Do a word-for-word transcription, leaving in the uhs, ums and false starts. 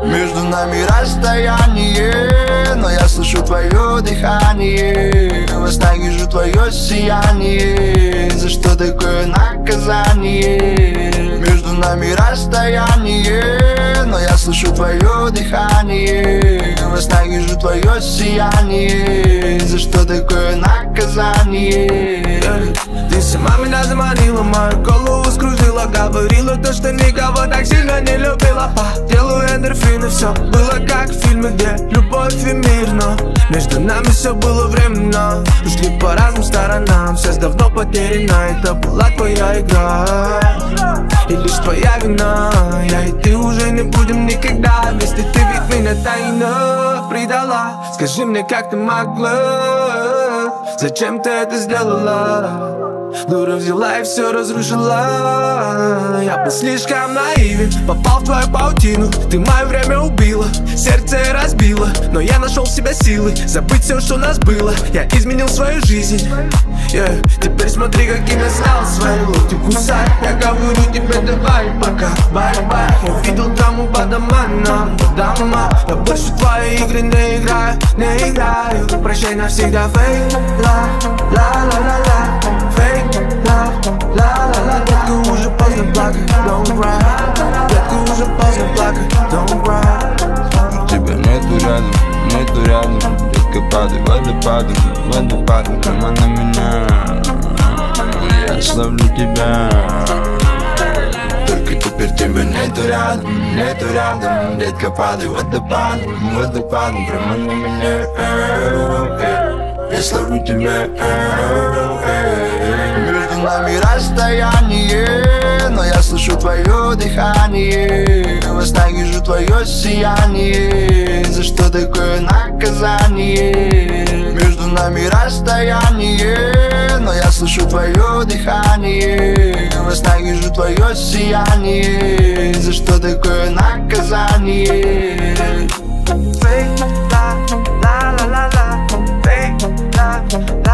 Между нами расстояние, но я слышу твое дыхание. Во снах вижу твое сияние. За что такое наказание? Между нами расстояние, но я слышу твое дыхание. Во снах вижу твое сияние. За что такое наказание? Ты сама меня заманила, мою голову скружила. Говорила то, что никого так сильно не любила. По телу эндорфины, все было как в фильме, где любовь и мир. Но между нами все было временно. Ушли по разным сторонам, связь давно потеряна. Это была твоя игра и лишь твоя вина. Я и ты уже не будем никогда вместе. Ты ведь меня тайно предала. Скажи мне, как ты могла? Зачем ты это сделала? Дура взяла и все разрушила. Я был слишком наивен, попал в твою паутину. Ты мое время убила, сердце разбила. Но я нашел в себе силы забыть все, что у нас было. Я изменил свою жизнь, yeah. Теперь смотри, каким я стал. Свои локти кусай. Я говорю тебе давай пока, бай-бай. Я видел там под домам, дома. Я больше в твои игры не играю, не играю. Прощай навсегда, фейк, ла-ла-ла-ла-ла. Fake love, la-la-la. Детка, уже поздно плакать, don't cry. Детка, уже поздно плакать, don't cry. Тебя нету рядом, нету рядом. Детка, падай водопадом, водопадом прямо на меня. Я славлю тебя. Только теперь тебя нету рядом, нету рядом. Детка, падай водопадом, водопадом прямо на меня. Я славлю тебя. Между нами расстояние, но я слышу твое дыхание. Во снах вижу твое сияние. За что такое наказание? Между нами расстояние, но я слышу твое дыхание. Во снах вижу твое сияние. За что такое наказание? Fake, la, la, la, la, la. Fake, la,